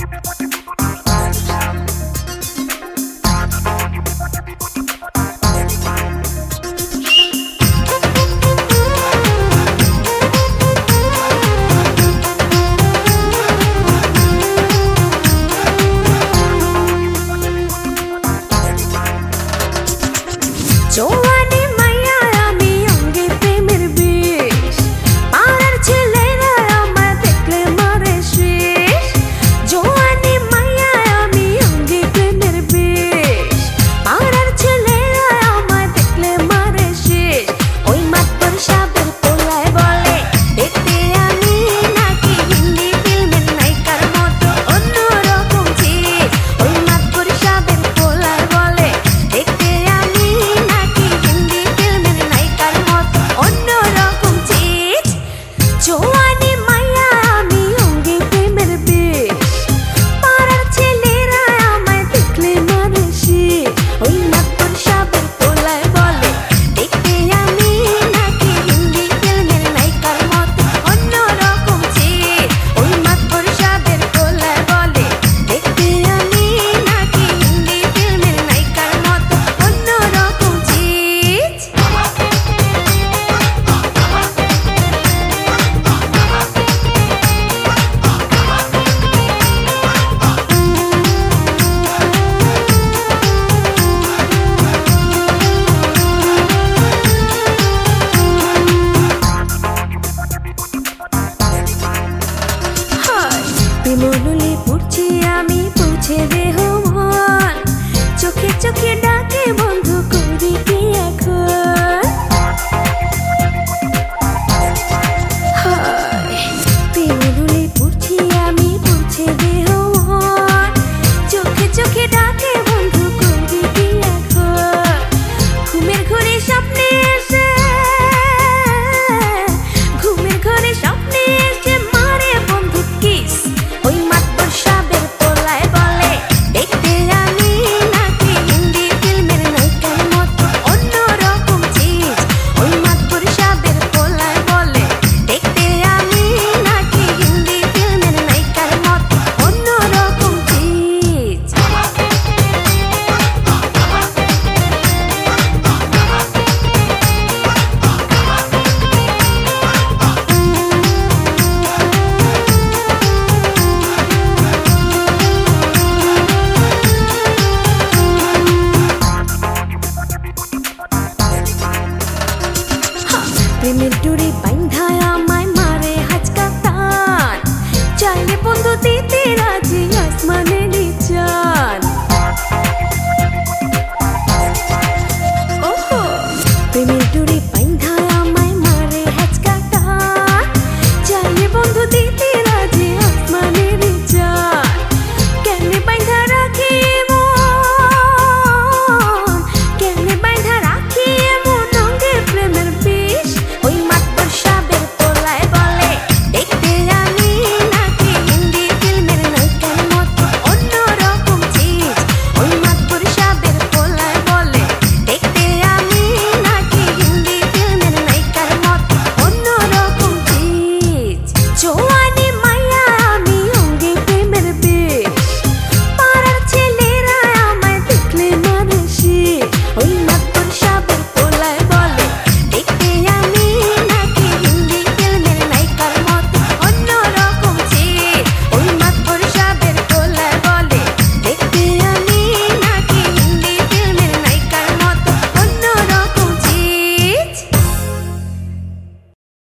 জওয়ানি মাইয়া আমি অঙ্গে প্রেমের বিষ, পাড়ার ছেলেরা আমায় দেখলে মারে শেষ। জওয়ানি মাইয়া আমি অঙ্গে প্রেমের বিষ, পাড়ার ছেলেরা আমায় দেখলে মারে শেষ। ওই মাতবর সাবের পোলায় বলে দেখতে আমি নাকি হিন্দি ফিল্মের নায়িকার মতো অন্যরকম চিজ। ওই মাতবর সাবের পোলায় বলে দেখতে আমি জওয়ানি মাইয়া আমি অঙ্গে প্রেমের বিষ, পাড়ার ছেলেরা আমায় দেখলে মারে শেষ। ওই মাতবর সাবের পোলায় বলে দেখতে আমি নাকি হিন্দি ফিল্মের নায়িকার মতো অন্যরকম চিজ। ওই মাতবর সাবের পোলায় বলে দেখতে আমি নাকি হিন্দি ফিল্মের নায়িকার মতো অন্যরকম চিজ। বিমলুলে পড়ছি আমি